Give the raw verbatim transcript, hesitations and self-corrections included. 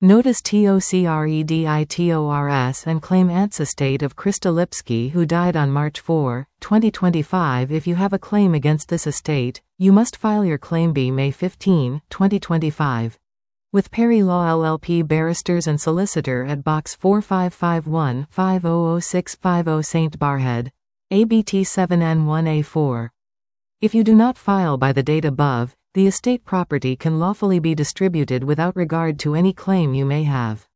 Notice TOCREDITORS and claim Aunt's estate of Krista Lipsky, who died on March fourth, twenty twenty-five. If you have a claim against this estate, you must file your claim by May fifteenth, twenty twenty-five. With Perry Law L L P, Barristers and Solicitor at Box four five five one, five zero zero six five zero, Saint Barrhead, A B T seven N one A four. If you do not file by the date above, the estate property can lawfully be distributed without regard to any claim you may have.